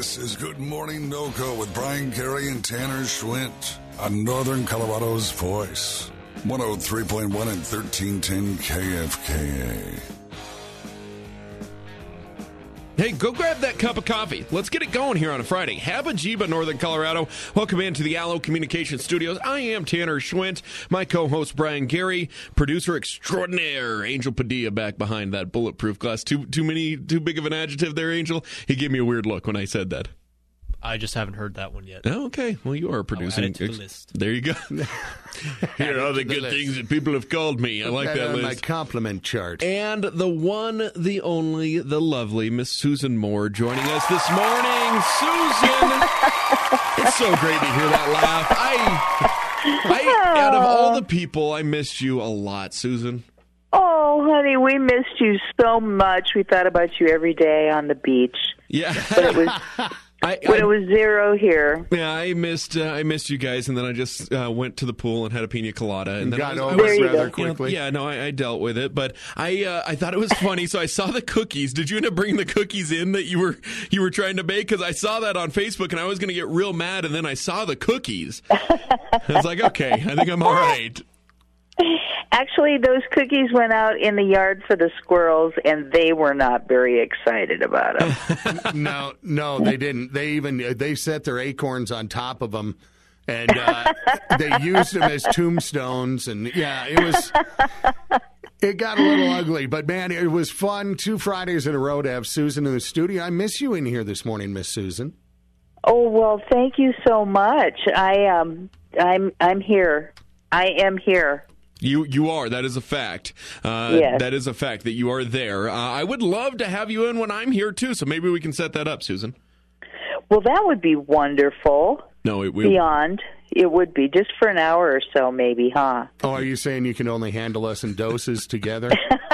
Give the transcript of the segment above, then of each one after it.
This is Good Morning NoCo with Brian Carey and Tanner Schwint on Northern Colorado's Voice. 103.1 and 1310 KFKA. Hey, go grab that cup of coffee. Let's get it going here on a Friday. Habba Jiba, Northern Colorado. Welcome into the Allo Communications Studios. I am Tanner Schwint. My co-host, Brian Gary. Producer extraordinaire, Angel Padilla, back behind that bulletproof glass. Too big of an adjective there, Angel? He gave me a weird look when I said that. I just haven't heard that one yet. Oh, okay. Well, you are producing. I'll add it to the list. There you go. Here are the good things that people have called me. I like that list. My compliment chart. And the one, the only, the lovely Miss Susan Moore joining us this morning. Susan! It's so great to hear that laugh. Out of all the people, I missed you a lot, Susan. Oh, honey, we missed you so much. We thought about you every day on the beach. Yeah. But it was... it was zero here. Yeah, I missed you guys, and then I just went to the pool and had a pina colada, and then got over it rather quickly. I dealt with it, but I thought it was funny. So I saw the cookies. Did you end up bringing the cookies in that you were trying to bake? Because I saw that on Facebook, and I was going to get real mad, and then I saw the cookies. I was like, okay, I think I'm all right. Actually, those cookies went out in the yard for the squirrels, and they were not very excited about them. No, they didn't. They set their acorns on top of them, and they used them as tombstones. And yeah, it got a little ugly. But man, it was fun. 2 Fridays in a row to have Susan in the studio. I miss you in here this morning, Miss Susan. Oh well, thank you so much. I'm here. I am here. You are. That is a fact. Yes. That is a fact that you are there. I would love to have you in when I'm here, too, so maybe we can set that up, Susan. Well, that would be wonderful. No, it will. Beyond. It would be. Just for an hour or so, maybe, huh? Oh, are you saying you can only handle us in doses together?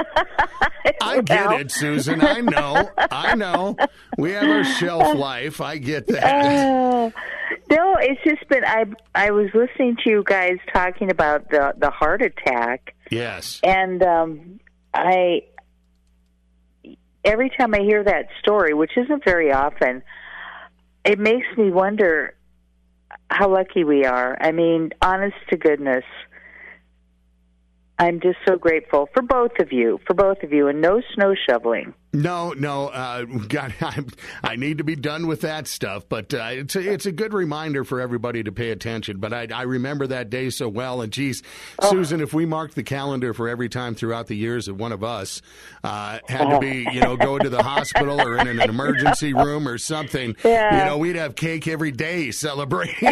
I get it, Susan. I know. We have our shelf life. I get that. No, it's just been, I was listening to you guys talking about the heart attack. Yes. And every time I hear that story, which isn't very often, it makes me wonder how lucky we are. I mean, honest to goodness, I'm just so grateful for both of you, and no snow shoveling. No, God, I need to be done with that stuff. But it's a good reminder for everybody to pay attention. But I remember that day so well. And geez, Susan, if we marked the calendar for every time throughout the years that one of us had to be, go to the hospital or in an emergency room or something, we'd have cake every day celebrating,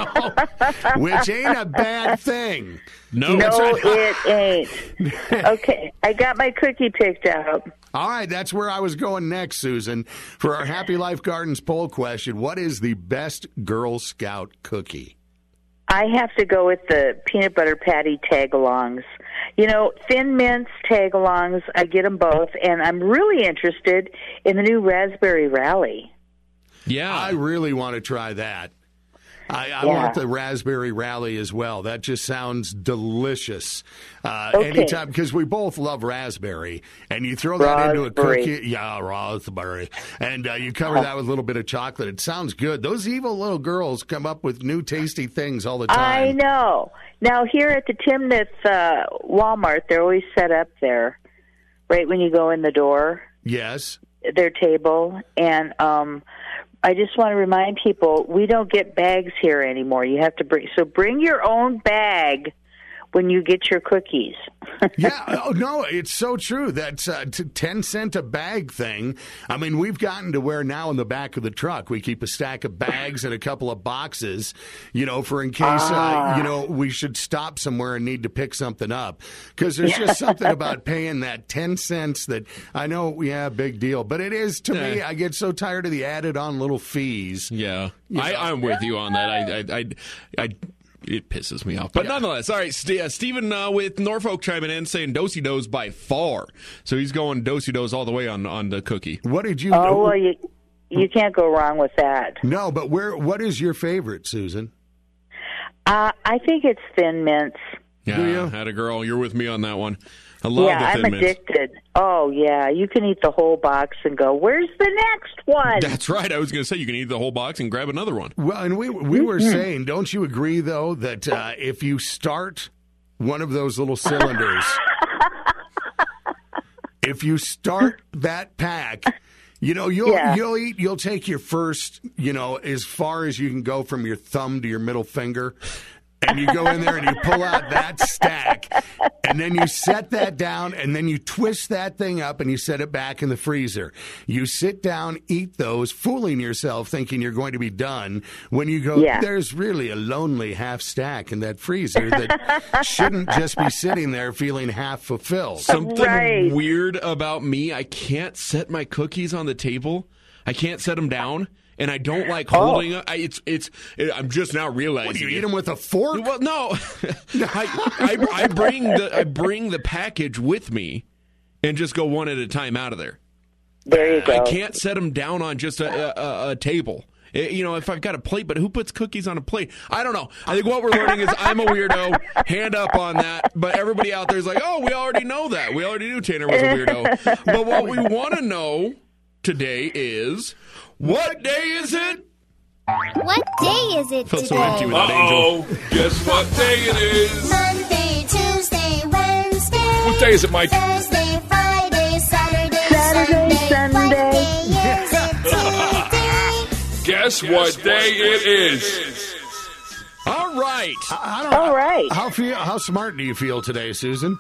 which ain't a bad thing. No, it ain't. Okay, I got my cookie picked out. All right, that's where I was going next, Susan. For our Happy Life Gardens poll question, what is the best Girl Scout cookie? I have to go with the peanut butter patty tag-alongs. Thin Mints tag-alongs, I get them both, and I'm really interested in the new Raspberry Rally. Yeah. I really want to try that. I want the Raspberry Rally as well. That just sounds delicious. Anytime, because we both love raspberry, and you throw that into a cookie. Yeah, raspberry. And you cover that with a little bit of chocolate. It sounds good. Those evil little girls come up with new tasty things all the time. I know. Now, here at the Timnath Walmart, they're always set up there, right when you go in the door. Yes. Their table. And I just want to remind people, we don't get bags here anymore. You have to bring your own bag when you get your cookies. Yeah, no, it's so true. That's 10 cent a bag thing. I mean, we've gotten to where now in the back of the truck we keep a stack of bags and a couple of boxes, for in case, we should stop somewhere and need to pick something up. Because there's just something about paying that 10 cents that I know, big deal. But it is, to me, I get so tired of the added on little fees. Yeah, I'm with you on that. It pisses me off. But nonetheless, all right, Stephen with Norfolk chiming in saying Do-si-dos by far. So he's going Do-si-dos all the way on the cookie. What did you... Oh, well, you can't go wrong with that. No, but what is your favorite, Susan? I think it's Thin Mints. Yeah, had a girl. You're with me on that one. I love the Thin I'm Mints. addicted. Oh, yeah. You can eat the whole box and go, where's the next one? That's right. I was going to say you can eat the whole box and grab another one. Well, and we were saying, don't you agree, though, that if you start one of those little cylinders, if you start that pack, you'll take your first, as far as you can go from your thumb to your middle finger, and you go in there and you pull out that stack, and then you set that down, and then you twist that thing up and you set it back in the freezer. You sit down, eat those, fooling yourself, thinking you're going to be done. When you go, there's really a lonely half stack in that freezer that shouldn't just be sitting there feeling half fulfilled. Something weird about me, I can't set my cookies on the table. I can't set them down. And I don't like holding it. I'm just now realizing. What, do you eat them with a fork? Well, no. I bring the package with me and just go one at a time out of there. There you go. I can't set them down on just a table. If I've got a plate, but who puts cookies on a plate? I don't know. I think what we're learning is I'm a weirdo. Hand up on that. But everybody out there is like, oh, we already know that. We already knew Tanner was a weirdo. But what we want to know today is, what day is it? What day is it Felt today? so empty without Angel. Guess what day it is? Monday, Tuesday, Wednesday. What day is it, Mike? Thursday, Friday, Saturday, Sunday. What day is it today? Guess what day it is? All right. All right. How smart do you feel today, Susan?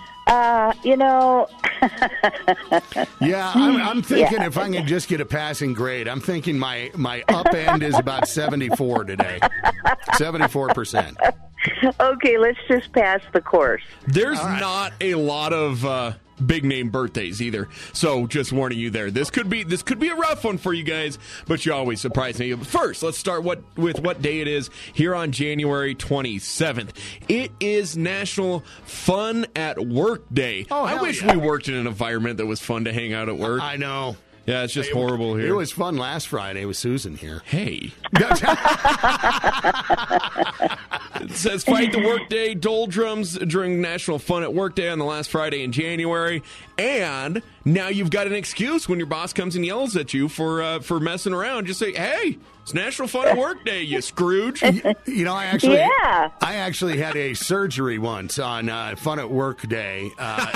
Yeah, I'm thinking if I can just get a passing grade, I'm thinking my up end is about 74 today. 74%. Okay, let's just pass the course. There's not a lot of big name birthdays either, so just warning you there. This could be a rough one for you guys, but you always surprise me. First, let's start with what day it is here on January 27th. It is National Fun at Work Day. Oh, I wish we worked in an environment that was fun to hang out at work. I know. Yeah, it's just horrible here. It was fun last Friday with Susan here. Hey. It says fight the workday doldrums during National Fun at Work Day on the last Friday in January. And now you've got an excuse when your boss comes and yells at you for messing around. Just say, hey, it's National Fun at Work Day, you Scrooge. I actually had a surgery once on Fun at Work Day.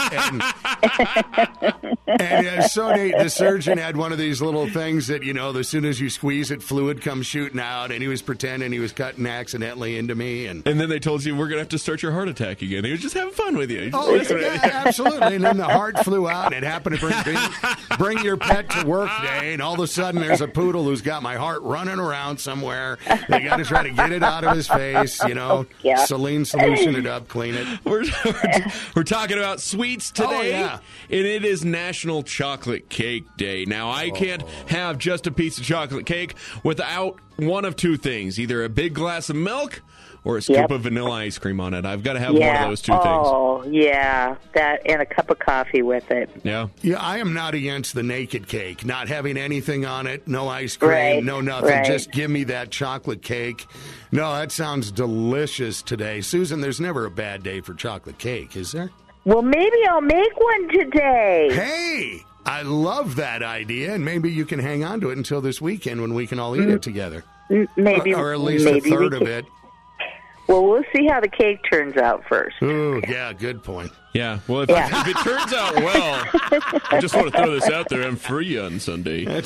And so the surgeon had one of these little things that, as soon as you squeeze it, fluid comes shooting out, and he was pretending he was cutting accidentally into me. And then they told you, we're going to have to start your heart attack again. He was just having fun with you. Absolutely. And then the heart flew out, and it happened to bring your pet to work day, and all of a sudden there's a poodle who's got my heart running around somewhere. They got to try to get it out of his face, Saline solution it up, clean it. We're talking about sweets today, and it is National Chocolate Cake Day. Now, I can't have just a piece of chocolate cake without one of two things, either a big glass of milk or a scoop of vanilla ice cream on it. I've got to have one of those two things. Oh, yeah, that and a cup of coffee with it. Yeah. Yeah, I am not against the naked cake, not having anything on it, no ice cream, no nothing. Right. Just give me that chocolate cake. No, that sounds delicious today. Susan, there's never a bad day for chocolate cake, is there? Well, maybe I'll make one today. Hey, I love that idea, and maybe you can hang on to it until this weekend when we can all eat it together. Maybe. Or at least a third of it. Well, we'll see how the cake turns out first. Ooh, yeah, good point. Yeah, well, if it turns out well, I just want to throw this out there. I'm free on Sunday. That's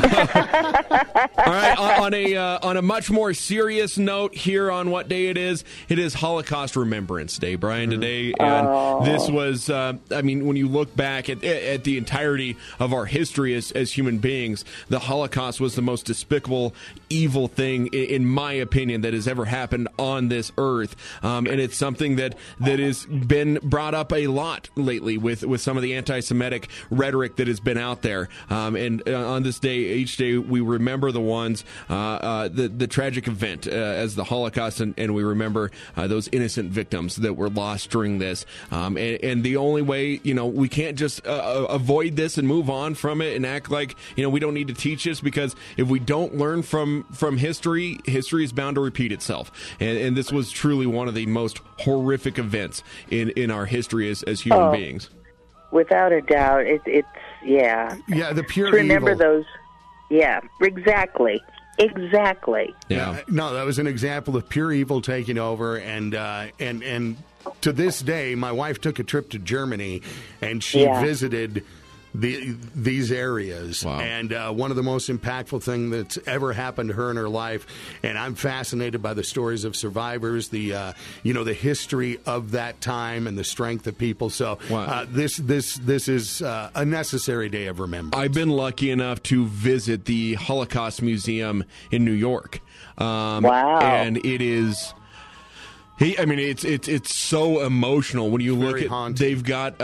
right. All right, on a much more serious note here on what day it is Holocaust Remembrance Day, Brian, today. And this was, when you look back at the entirety of our history as human beings, the Holocaust was the most despicable, evil thing, in my opinion, that has ever happened on this earth. And it's something that has been brought up a lot lately with some of the anti-Semitic rhetoric that has been out there. And on this day, each day, we remember the ones, the tragic event as the Holocaust, and we remember those innocent victims that were lost during this. And the only way, we can't just avoid this and move on from it and act like, we don't need to teach this, because if we don't learn from history is bound to repeat itself. And this was truly one of the most horrific events in our history as human beings. without a doubt. It's Yeah, the pure To remember evil. those. Yeah, exactly. Yeah. No, that was an example of pure evil taking over, and to this day, my wife took a trip to Germany, and she Yeah. visited these areas. Wow. And one of the most impactful thing that's ever happened to her in her life, and I'm fascinated by the stories of survivors, the history of that time and the strength of people. So Wow. this is a necessary day of remembrance. I've been lucky enough to visit the Holocaust Museum in New York. Wow. And it is... it's so emotional when you look Very at. haunting. They've got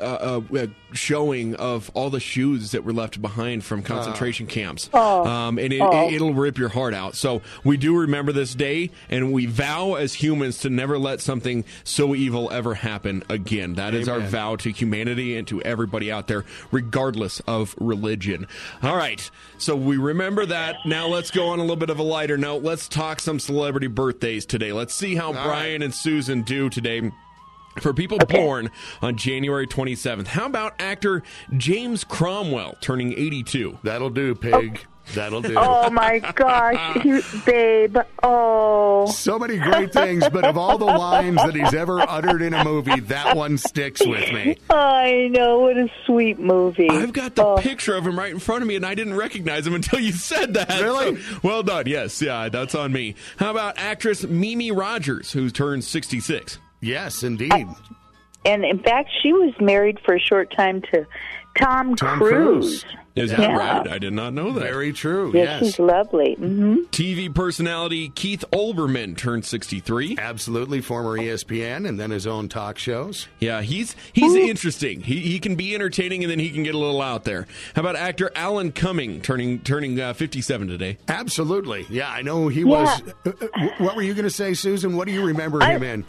a showing of all the shoes that were left behind from concentration camps, and it'll rip your heart out. So we do remember this day, and we vow as humans to never let something so evil ever happen again. That is our Amen. vow to humanity and to everybody out there, regardless of religion. All right, so we remember that. Now let's go on a little bit of a lighter note. Let's talk some celebrity birthdays today. Let's see how Brian and Susan do today. For people born on January 27th, how about actor James Cromwell turning 82? That'll do, pig. That'll do. Oh my gosh, babe. Oh. So many great things, but of all the lines that he's ever uttered in a movie, that one sticks with me. I know, what a sweet movie. I've got the picture of him right in front of me, and I didn't recognize him until you said that. Really? So, well done. Yes, yeah, that's on me. How about actress Mimi Rogers, who turned 66? Yes, indeed. And in fact, she was married for a short time to Tom Cruise. Is that Yeah. right? I did not know that. Very true, Yes, yes. she's lovely. TV personality Keith Olbermann turned 63. Absolutely, former ESPN and then his own talk shows. Yeah, he's interesting. He can be entertaining, and then he can get a little out there. How about actor Alan Cumming turning 57 today? Absolutely. Yeah, I know he was. What were you going to say, Susan? What do you remember him in?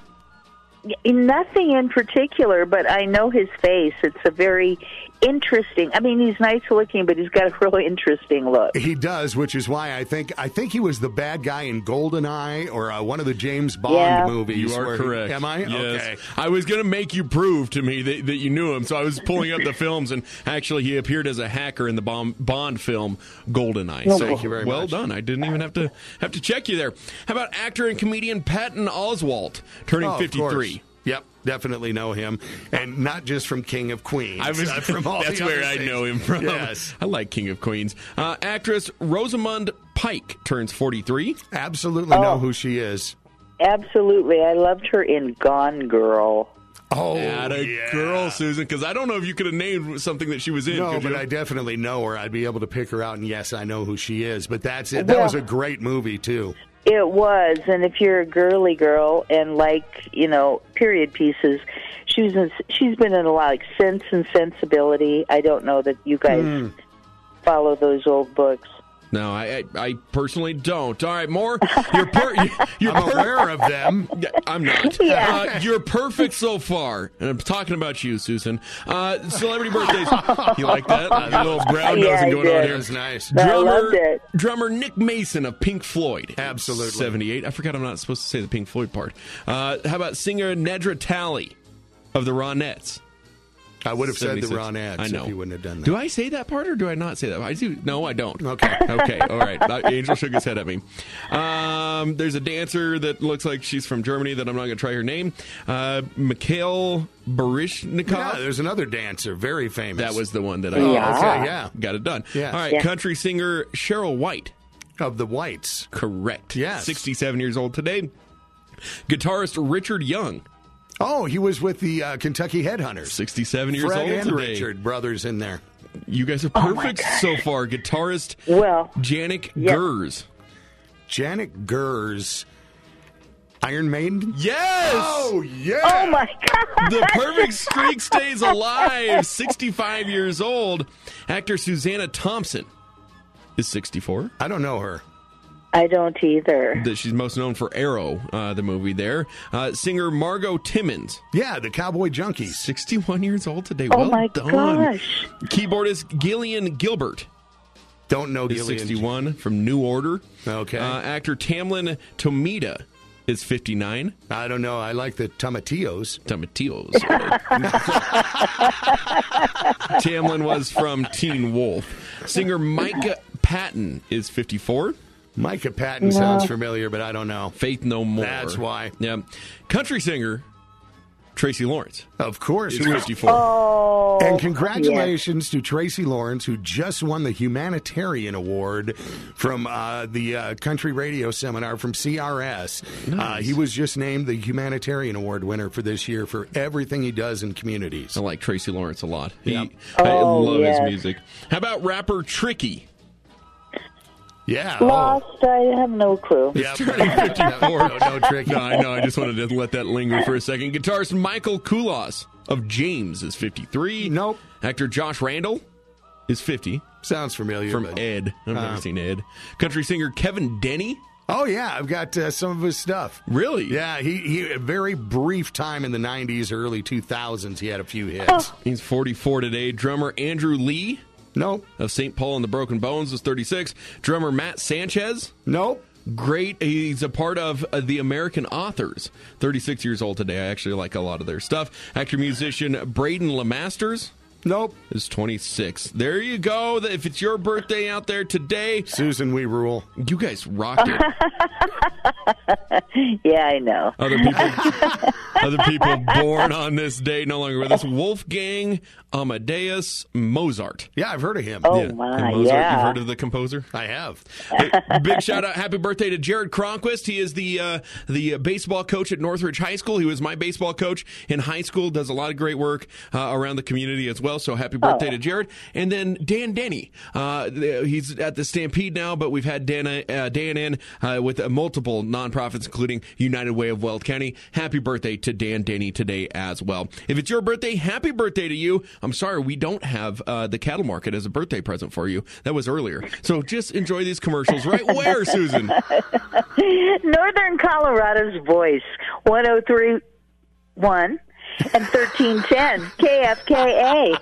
Nothing in particular, but I know his face. It's a very interesting. I mean, he's nice looking, but he's got a really interesting look. He does, which is why I think he was the bad guy in GoldenEye or one of the James Bond movies. You are where correct. Am I? Yes. Okay. I was going to make you prove to me that you knew him, so I was pulling up the films, and actually he appeared as a hacker in the Bond film GoldenEye. So Thank you very well much. done. I didn't even have to check you there. How about actor and comedian Patton Oswalt turning Oh, of 53? course. Yep, definitely know him, and not just from King of Queens. From all That's the where other I things. know him from. Yes, I like King of Queens. Actress Rosamund Pike turns 43. absolutely know who she is. Absolutely. I loved her in Gone Girl. Oh, Atta girl, Susan, because I don't know if you could have named something that she was in. No, could but you? I definitely know her. I'd be able to pick her out, and yes, I know who she is. But that's it. That was a great movie, too. It was, and if you're a girly girl and like, period pieces, she's been in a lot, like Sense and Sensibility. I don't know that you guys follow those old books. No, I personally don't. All right, more. You're I'm aware of them. I'm not. Yeah. You're perfect so far. And I'm talking about you, Susan. Celebrity birthdays. You like that? A little brown Yeah, nosing I going did. on That here. was nice. I loved it. Drummer Nick Mason of Pink Floyd. Absolutely. 78. I forgot I'm not supposed to say the Pink Floyd part. How about singer Nedra Talley of the Ronettes? I would have said the 76. Ronettes I know. if you wouldn't have done that. Do I say that part or do I not say that? I do. No, I don't. Okay. Okay. All right. Angel shook his head at me. There's a dancer that looks like she's from Germany that I'm not going to try her name. Mikhail Baryshnikov. Yeah, there's another dancer, very famous. That was the one that I Okay, yeah. got it done. Yes. All right. Yeah. Country singer Cheryl White. Of the Whites. Correct. Yes. 67 years old today. Guitarist Richard Young. Oh, he was with the Kentucky Headhunters. 67 years Fred old and today. Richard, brothers in there. You guys are perfect so far. Guitarist Well, Janik yeah. Gers. Janet Gers, Iron Maiden. Yes! Oh, yeah. oh my God. The perfect streak stays alive. 65 years old. Actor Susanna Thompson is 64. I don't know her. I don't either. That she's most known for Arrow, the movie there. Singer Margot Timmons, Yeah, the Cowboy Junkies. 61 years old today. Oh well my done. gosh. Keyboardist Gillian Gilbert Don't know is Gillian. 61 from New Order. Okay. Actor Tamlin Tomita is 59. I don't know. I like the tomatillos. Tomatillos. Tamlin was from Teen Wolf. Singer Micah Patton is 54. Micah Patton sounds familiar, but I don't know. Faith No More. That's why. Yeah. Country singer Tracy Lawrence Of course. is 54. Oh, And congratulations to Tracy Lawrence, who just won the Humanitarian Award from the Country Radio Seminar from CRS. Nice. He was just named the Humanitarian Award winner for this year for everything he does in communities. I like Tracy Lawrence a lot. I Oh, love yes. his music. How about rapper Tricky? Yeah. Lost. I have no clue. Yeah. 54. No trick. No, I know. I just wanted to let that linger for a second. Guitarist Michael Koulos of James is 53. Nope. Actor Josh Randall is 50. Sounds familiar. From but- Ed. I've never seen Ed. Country singer Kevin Denny. Oh, yeah. I've got some of his stuff. Really? Yeah, he a very brief time in the 90s, early 2000s, he had a few hits. He's 44 today. Drummer Andrew Lee Nope. of St. Paul and the Broken Bones is 36. Drummer Matt Sanchez. Nope. Great. He's a part of the American Authors. 36 years old today. I actually like a lot of their stuff. Actor-musician Braden LeMasters Nope. is 26. There you go. If it's your birthday out there today, Susan, we rule. you guys rocked it. Yeah, I know. Other people born on this day no longer with us. Wolfgang Amadeus Mozart. Yeah, I've heard of him. Oh, And my, Mozart, yeah. you've heard of the composer? I have. Hey, big shout out, happy birthday to Jared Cronquist. He is the baseball coach at Northridge High School. He was my baseball coach in high school. Does a lot of great work around the community as well. So happy birthday to Jared. And then Dan Denny. He's at the Stampede now, but we've had Dan in with multiple nonprofits, including United Way of Weld County. Happy birthday to Dan Denny today as well. If it's your birthday, happy birthday to you. I'm sorry we don't have the cattle market as a birthday present for you. That was earlier. So just enjoy these commercials. Right where, Susan? Northern Colorado's Voice, 103.1 and 1310 KFKA.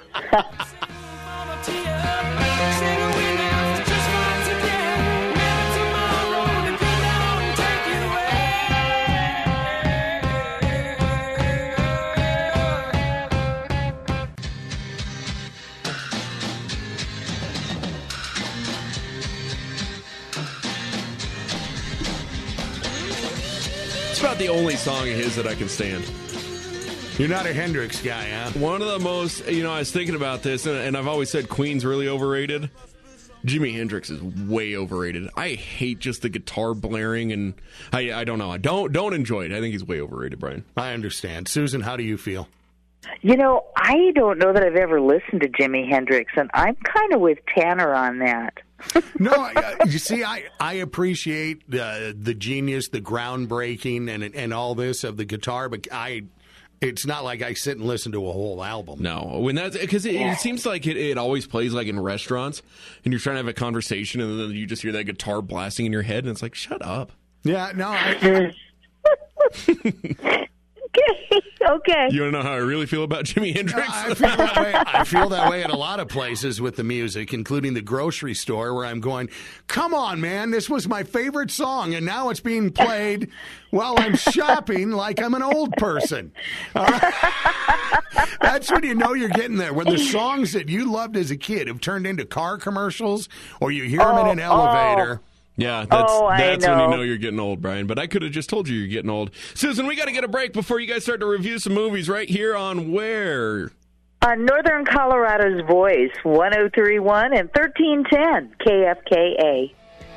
It's about the only song of his that I can stand. You're not a Hendrix guy, huh? One of the most, I was thinking about this, and I've always said Queen's really overrated. Jimi Hendrix is way overrated. I hate just the guitar blaring, and I don't know. I don't enjoy it. I think he's way overrated, Brian. I understand. Susan, how do you feel? I don't know that I've ever listened to Jimi Hendrix, and I'm kind of with Tanner on that. No, you see, I appreciate the genius, the groundbreaking, and all this of the guitar, but it's not like I sit and listen to a whole album. No, when that's because it seems like it always plays like in restaurants, and you're trying to have a conversation, and then you just hear that guitar blasting in your head, and it's like, shut up. Yeah, no. Okay. You want to know how I really feel about Jimi Hendrix? I feel that way at a lot of places with the music, including the grocery store, where I'm going, come on, man, this was my favorite song, and now it's being played while I'm shopping like I'm an old person. That's when you know you're getting there. When the songs that you loved as a kid have turned into car commercials, or you hear them in an elevator. Yeah, that's when you know. know you're getting old, Brian. But I could have just told you you're getting old. Susan, we got to get a break before you guys start to review some movies right here on where? Northern Colorado's Voice, 103.1 and 1310 KFKA.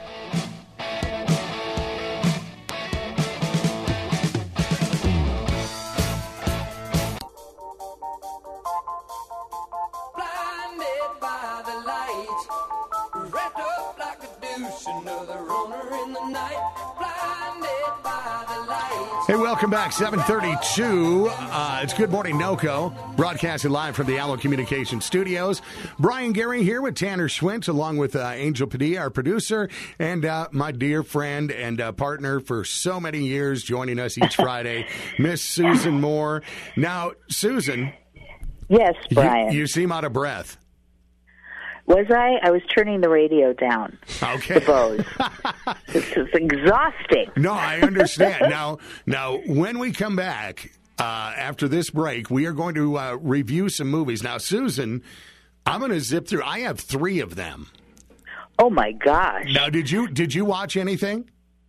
Blinded by the light, wrapped up like a douche, another runner in the night. Blinded by the light. Hey, welcome back. 7:32. It's Good Morning NoCo, broadcasting live from the Allo Communications Studios. Brian Gary here with Tanner Schwint, along with Angel Padilla, our producer, and my dear friend and partner for so many years, joining us each Friday, Miss Susan Moore. Now, Susan, Yes, Brian. you seem out of breath. Was I? I was turning the radio down. Okay. The Bose. This is exhausting. No, I understand. Now, when we come back after this break, we are going to review some movies. Now, Susan, I'm going to zip through. I have 3 of them. Oh my gosh. Now, did you watch anything?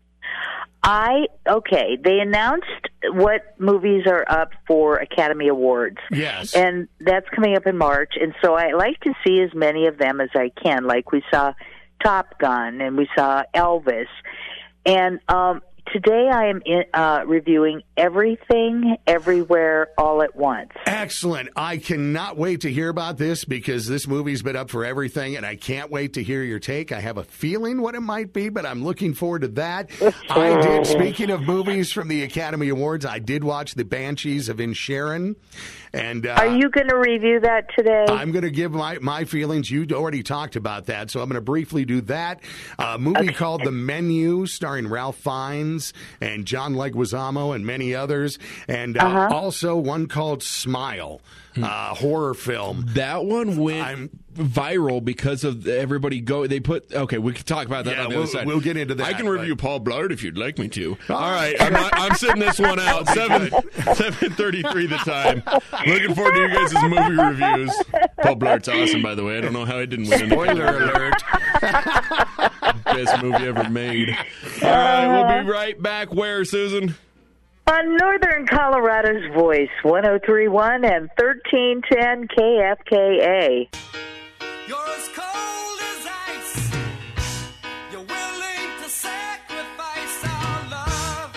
Okay, they announced what movies are up for Academy Awards. Yes. And that's coming up in March, and so I like to see as many of them as I can. Like we saw Top Gun, and we saw Elvis. And today I am reviewing Everything, Everywhere, All at Once. Excellent. I cannot wait to hear about this because this movie's been up for everything, and I can't wait to hear your take. I have a feeling what it might be, but I'm looking forward to that. Speaking of movies from the Academy Awards, I did watch The Banshees of Inisherin. And are you going to review that today? I'm going to give my feelings. You already talked about that, so I'm going to briefly do that. A movie called The Menu, starring Ralph Fiennes and John Leguizamo and many others, and also one called Smile, horror film. That one went viral because of everybody okay, we can talk about that on the other side. We'll get into that. I can review Paul Blart if you'd like me to. All right, I'm sitting this one out. 7:33 the time. Looking forward to you guys' movie reviews. Paul Blart's awesome, by the way. I don't know how I didn't win. Spoiler alert. Best movie ever made. All right, we'll be right back. Where, Susan? On Northern Colorado's Voice, 103.1 and 1310 KFKA. You're as cold as ice. You're willing to sacrifice our love.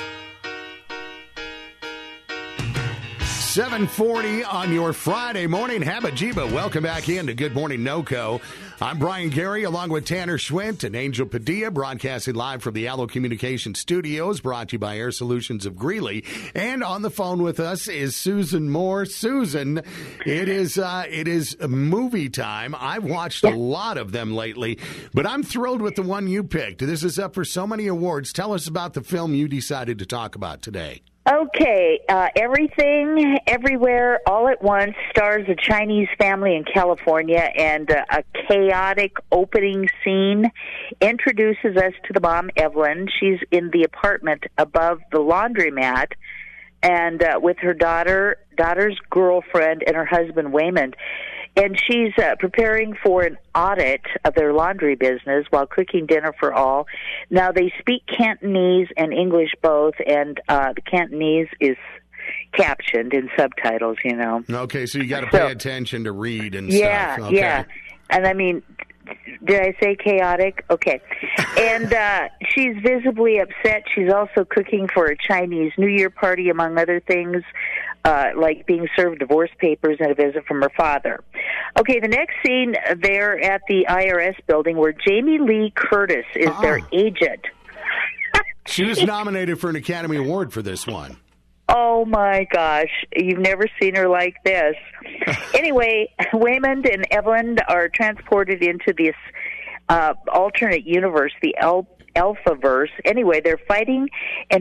7:40 on your Friday morning. Habajiba, welcome back into Good Morning NoCo. I'm Brian Gary, along with Tanner Schwint and Angel Padilla, broadcasting live from the Allo Communications Studios, brought to you by Air Solutions of Greeley. And on the phone with us is Susan Moore. Susan, it is movie time. I've watched a lot of them lately, but I'm thrilled with the one you picked. This is up for so many awards. Tell us about the film you decided to talk about today. Okay, Everything, Everywhere, All at Once stars a Chinese family in California, and a chaotic opening scene introduces us to the mom, Evelyn. She's in the apartment above the laundromat, and with her daughter's girlfriend and her husband, Waymond. And she's preparing for an audit of their laundry business while cooking dinner for all. Now, they speak Cantonese and English both, and the Cantonese is captioned in subtitles, you know. Okay, so you got to pay attention to read and stuff. Okay. Yeah. And I mean, did I say chaotic? Okay. And she's visibly upset. She's also cooking for a Chinese New Year party, among other things, like being served divorce papers and a visit from her father. Okay, the next scene, they're at the IRS building where Jamie Lee Curtis is their agent. She was nominated for an Academy Award for this one. Oh, my gosh. You've never seen her like this. Anyway, Waymond and Evelyn are transported into this alternate universe, the Alphaverse. Anyway, they're fighting, and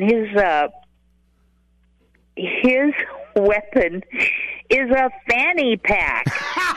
his weapon is a fanny pack.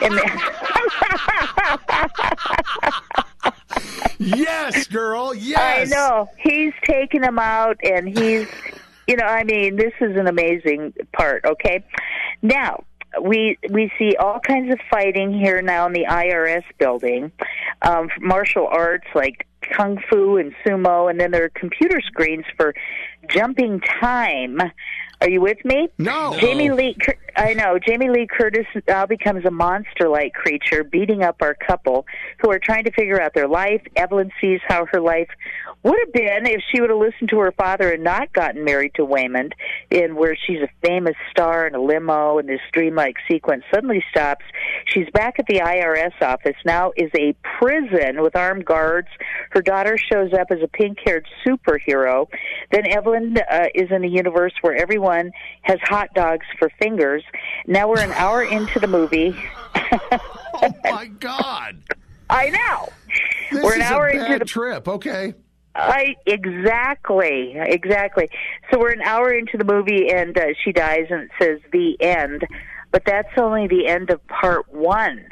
Yes, girl, yes. I know. He's taking him out, and he's... You know, I mean, this is an amazing part, okay? Now, we see all kinds of fighting here now in the IRS building, martial arts like kung fu and sumo, and then there are computer screens for jumping time. Are you with me? No. Jamie Lee Curtis now becomes a monster-like creature, beating up our couple who are trying to figure out their life. Evelyn sees how her life would have been if she would have listened to her father and not gotten married to Waymond, in where she's a famous star in a limo, and this dreamlike sequence suddenly stops. She's back at the IRS office, now is a prison with armed guards. Her daughter shows up as a pink-haired superhero. Then Evelyn is in a universe where everyone has hot dogs for fingers. Now we're an hour into the movie. Oh, my God. I know. This we're an is hour a bad into the trip. Okay. Exactly. So we're an hour into the movie, and she dies, and it says the end. But that's only the end of part one.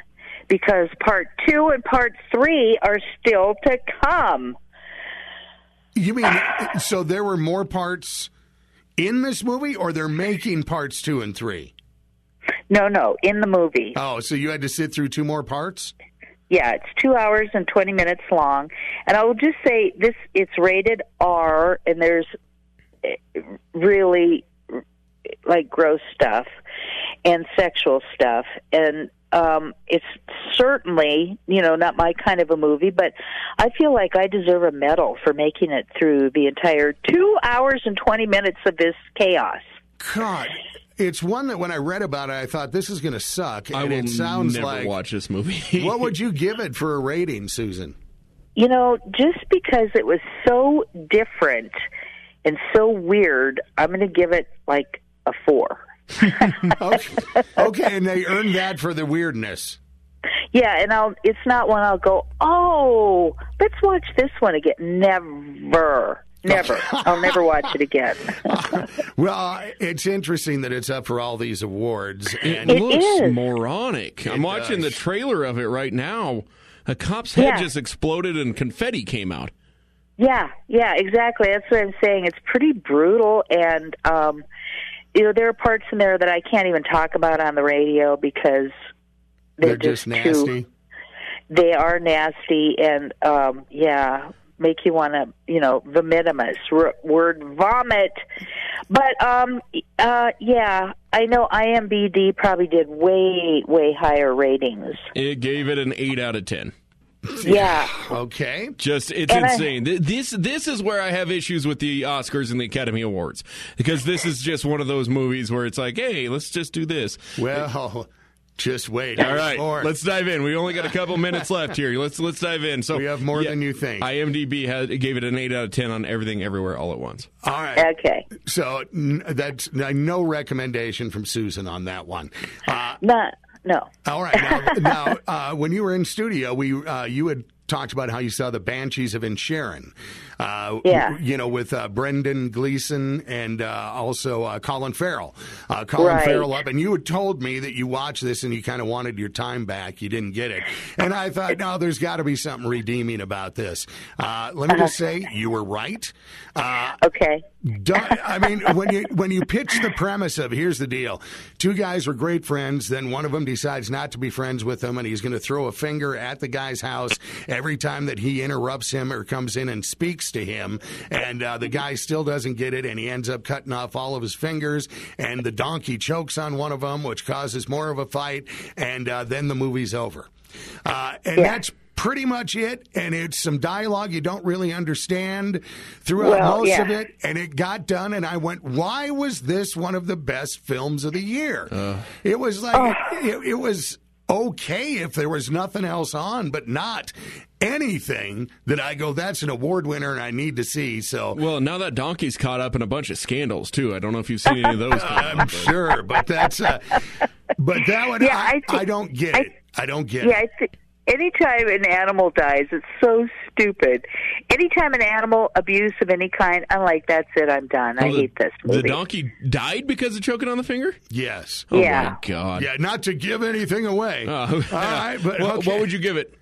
because part 2 and part 3 are still to come. You mean, so there were more parts in this movie, or they're making parts 2 and 3? No, in the movie. Oh, so you had to sit through 2 more parts? Yeah, it's 2 hours and 20 minutes long. And I will just say it's rated R, and there's really like gross stuff and sexual stuff. And it's certainly, not my kind of a movie, but I feel like I deserve a medal for making it through the entire 2 hours and 20 minutes of this chaos. God, it's one that when I read about it, I thought this is going to suck. And I will it sounds never like, watch this movie. What would you give it for a rating, Susan? Just because it was so different and so weird, I'm going to give it like a 4. Okay, and they earned that for the weirdness. Yeah, and it's not one I'll go, oh, let's watch this one again. Never. I'll never watch it again. Well, it's interesting that it's up for all these awards. It And looks is. moronic. I'm watching the does. trailer of it right now. A cop's head just exploded and confetti came out. Yeah, exactly. That's what I'm saying. It's pretty brutal, and there are parts in there that I can't even talk about on the radio because they're just nasty. They are nasty, and make you want to, vomitimous word vomit. But I know IMDb probably did way higher ratings. It gave it an 8 out of 10. Yeah. Okay. It's insane. This is where I have issues with the Oscars and the Academy Awards, because this is just one of those movies where it's like, hey, let's just do this. Well, just wait. All right, More. let's dive in. We only got a couple minutes left here. Let's dive in. So We have more than you think. IMDb gave it an 8 out of 10 on Everything Everywhere All at Once. All right. Okay. So that's no recommendation from Susan on that one. No. All right. Now, when you were in studio, you had talked about how you saw the Banshees of Inisherin. With Brendan Gleeson and also Colin Farrell. Colin Farrell up, and you had told me that you watched this and you kind of wanted your time back. You didn't get it. And I thought, no, there's got to be something redeeming about this. Let me just say, you were right. Okay. I mean, when you pitch the premise of, here's the deal, 2 guys were great friends, then one of them decides not to be friends with them, and he's going to throw a finger at the guy's house every time that he interrupts him or comes in and speaks to him, and the guy still doesn't get it, and he ends up cutting off all of his fingers, and the donkey chokes on one of them, which causes more of a fight, and then the movie's over. That's pretty much it, and it's some dialogue you don't really understand throughout most of it, and it got done, and I went, why was this one of the best films of the year? It was like, it was okay if there was nothing else on, but not anything that I go, that's an award winner and I need to see. So, well, now that donkey's caught up in a bunch of scandals too. I don't know if you've seen any of those. I'm sure, but that's but that one, I don't get it. I don't get it. Anytime an animal dies, it's so stupid. Anytime an animal abuse of any kind, I'm like, that's it, I'm done. I hate this movie. The donkey died because of choking on the finger? Yes. Oh, my God. Yeah, not to give anything away. All right, but what would you give it?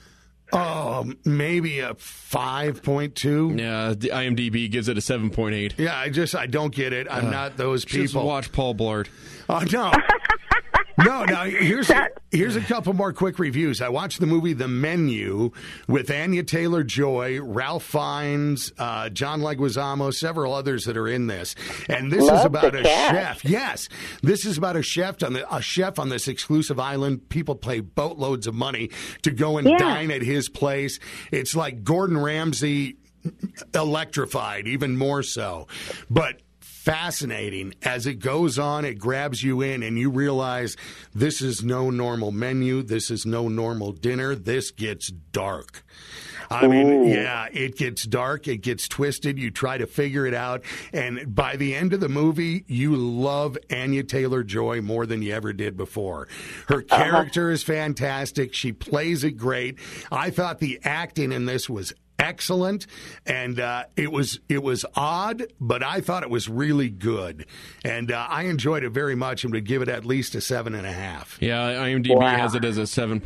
Maybe a 5.2. Yeah, the IMDb gives it a 7.8. Yeah, I don't get it. I'm not those people. Just watch Paul Blart. No. No, now here's a couple more quick reviews. I watched the movie The Menu with Anya Taylor-Joy, Ralph Fiennes, John Leguizamo, several others that are in this. And this is about a chef. Yes, this is about a chef on this exclusive island. People pay boatloads of money to go and dine at his place. It's like Gordon Ramsay electrified, even more so. But fascinating. As it goes on, it grabs you in, and you realize this is no normal menu. This is no normal dinner. This gets dark. I mean, it gets dark. It gets twisted. You try to figure it out. And by the end of the movie, you love Anya Taylor-Joy more than you ever did before. Her character is fantastic. She plays it great. I thought the acting in this was excellent, and it was odd, but I thought it was really good, and I enjoyed it very much, and would give it at least a 7.5. Yeah, IMDb has it as a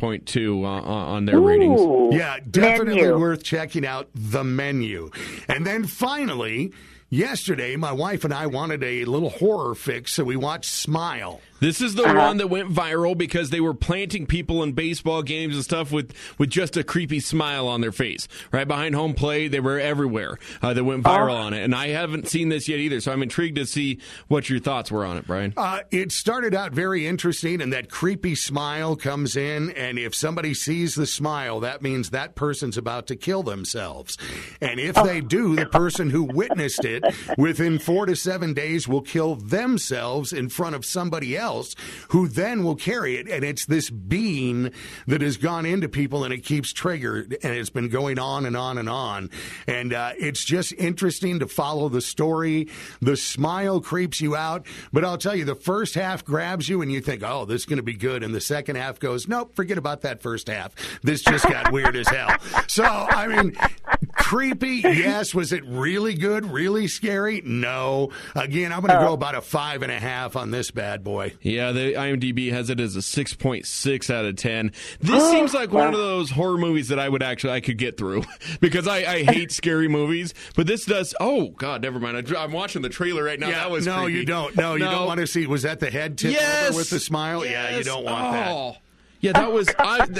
7.2 on their ratings. Ooh. Yeah, definitely Menu. worth checking out. The Menu. And then finally, yesterday, my wife and I wanted a little horror fix, so we watched Smile. This is the one that went viral because they were planting people in baseball games and stuff with just a creepy smile on their face. Right behind home plate, they were everywhere. They went viral on it. And I haven't seen this yet either, so I'm intrigued to see what your thoughts were on it, Brian. It started out very interesting, and that creepy smile comes in, and if somebody sees the smile, that means that person's about to kill themselves. And if they do, the person who witnessed it within 4 to 7 days will kill themselves in front of somebody else, who then will carry it. And it's this being that has gone into people, and it keeps triggered, and it's been going on and on and on. And it's just interesting to follow the story. The smile creeps you out, but I'll tell you, the first half grabs you and you think, oh, this is going to be good. And the second half goes, nope, forget about that first half. This just got weird as hell. So, I mean, creepy, yes. Was it really good, really scary? No. Again, I'm going to go about a 5.5 on this bad boy. Yeah, the IMDb has it as a 6.6 out of 10. This seems like one of those horror movies that I could get through because I hate scary movies. But this does. Oh God, never mind. I'm watching the trailer right now. Yeah, that was no, creepy. you don't. No, you don't want to see. Was that the head tip over with the smile? Yes. Yeah, you don't want that. Yeah, that was.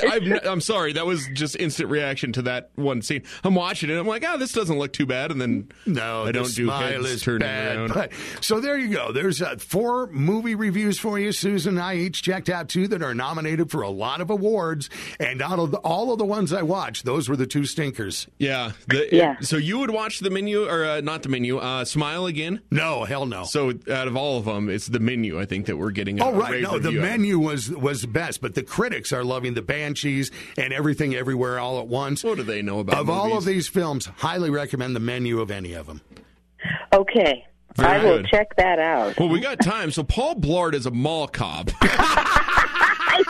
I'm sorry. That was just instant reaction to that one scene. I'm watching it. I'm like, this doesn't look too bad. And then I don't do smile heads is turning bad. around. But, so there you go. There's 4 movie reviews for you. Susan and I each checked out 2 that are nominated for a lot of awards. And out of all of the ones I watched, those were the 2 stinkers. Yeah. So you would watch The Menu, or not The Menu, Smile again? No, hell no. So out of all of them, it's The Menu, I think, that we're getting. Oh, right. No, The review Menu was the best, but the critics are loving The Banshees and Everything Everywhere All at Once. What do they know about movies? All of these films, highly recommend The Menu of any of them. Okay. I will check that out. Well, we got time. So Paul Blart is a mall cop. I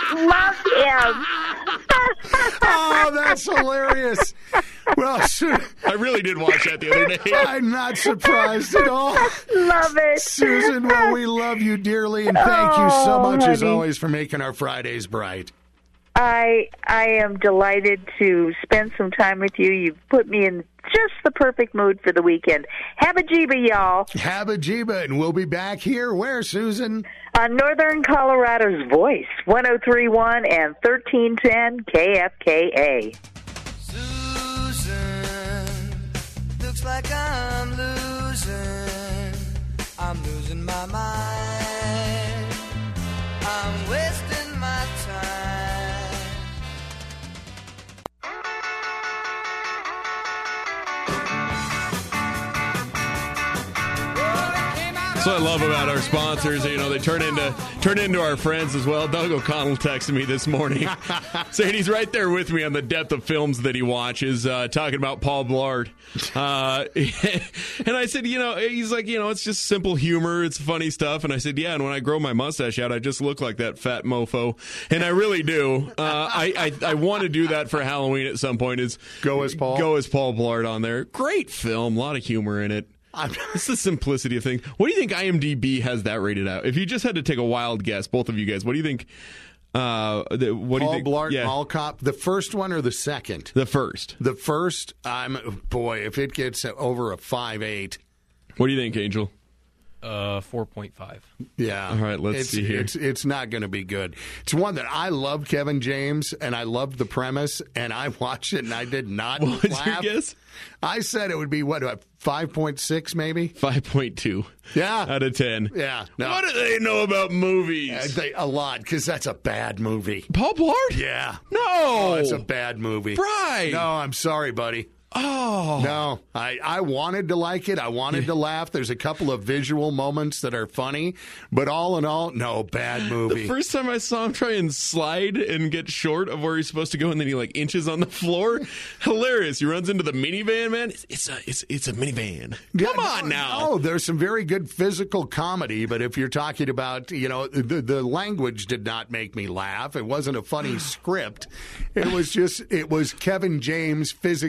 love him. Oh, that's hilarious. Well, I really did watch that the other day. I'm not surprised at all. Love it. Susan, well, we love you dearly, and thank you so much, as honey. always, for making our Fridays bright. I am delighted to spend some time with you. You've put me in just the perfect mood for the weekend. Habba Jiba, y'all. Habba Jiba, and we'll be back here. Where, Susan? On Northern Colorado's Voice, 103.1 and 1310 KFKA. Susan, looks like I'm losing my mind. I'm wasting my time. So I love about our sponsors, they turn into our friends as well. Doug O'Connell texted me this morning saying he's right there with me on the depth of films that he watches, talking about Paul Blart. And I said, he's like, it's just simple humor, it's funny stuff. And I said, yeah, and when I grow my mustache out, I just look like that fat mofo. And I really do. I want to do that for Halloween at some point. Is Go as Paul Blart on there. Great film, a lot of humor in it. It's the simplicity of things. What do you think IMDb has that rated out? If you just had to take a wild guess, both of you guys, what do you think? Paul Blart, Mall Cop, the first one or the second? The first. The first, if it gets over a 5.8. What do you think, Angel? 4.5. Yeah. All right, let's see here. It's not going to be good. It's one that I love Kevin James, and I loved the premise, and I watched it, and I did not laugh. What's your guess? I said it would be, 5.6 maybe? 5.2. Yeah. Out of 10. Yeah. No. What do they know about movies? A lot, because that's a bad movie. Paul Blart? Yeah. No. Oh, it's a bad movie. Right. No, I'm sorry, buddy. Oh. No, I wanted to like it. I wanted to laugh. There's a couple of visual moments that are funny, but all in all, no, bad movie. The first time I saw him try and slide and get short of where he's supposed to go, and then he inches on the floor, hilarious. He runs into the minivan, man. It's a minivan. Come on now. Oh, there's some very good physical comedy, but if you're talking about, the language did not make me laugh. It wasn't a funny script. It was Kevin James physically being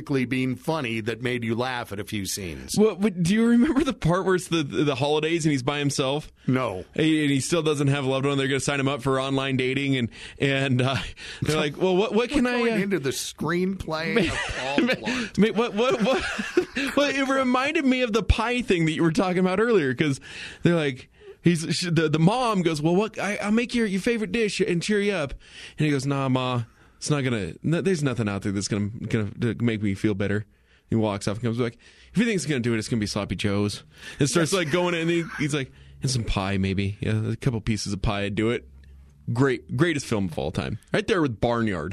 something funny that made you laugh at a few scenes. Well, but do you remember the part where it's the holidays and he's by himself? No. And he still doesn't have a loved one. They're going to sign him up for online dating, and they're like, "Well, what can I?" Going into the screenplay of Paul Blart. Well, it reminded me of the pie thing that you were talking about earlier, because they're like, the mom goes, "Well, I'll make your favorite dish and cheer you up," and he goes, "Nah, Ma, it's not gonna. There's nothing out there that's gonna make me feel better." He walks off and comes back. If you think it's gonna do it, it's gonna be Sloppy Joe's. And starts like going in, and he's like, "And some pie, maybe. Yeah, a couple pieces of pie would do it." Greatest film of all time, right there with Barnyard.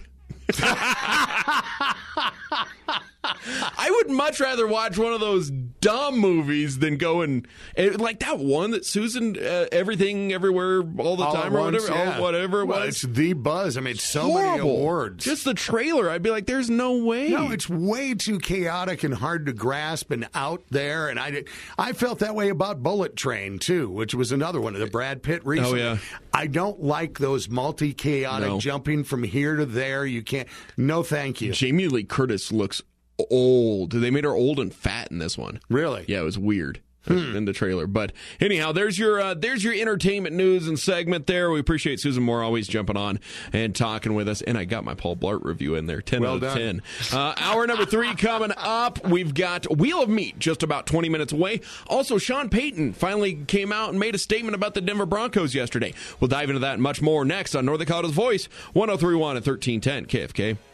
I would much rather watch one of those dumb movies than go and like that one that Susan Everything Everywhere All the Time or once, whatever. yeah. Whatever it well, was. it's the buzz. I mean, so Horrible. many awards. Just the trailer, I'd be like, "There's no way." No, it's way too chaotic and hard to grasp and out there. And I felt that way about Bullet Train too, which was another one of the Brad Pitt recently. Oh yeah. I don't like those multi-chaotic jumping from here to there. You can't. No, thank you. Jamie Lee Curtis looks old. They made her old and fat in this one. Really? Yeah, it was weird. In the trailer. But anyhow, there's your entertainment news and segment there. We appreciate Susan Moore always jumping on and talking with us. And I got my Paul Blart review in there. 10 out of 10. Hour number 3 coming up. We've got Wheel of Meat just about 20 minutes away. Also, Sean Payton finally came out and made a statement about the Denver Broncos yesterday. We'll dive into that and much more next on Northern Colorado's Voice, 103.1 and 1310 KFK.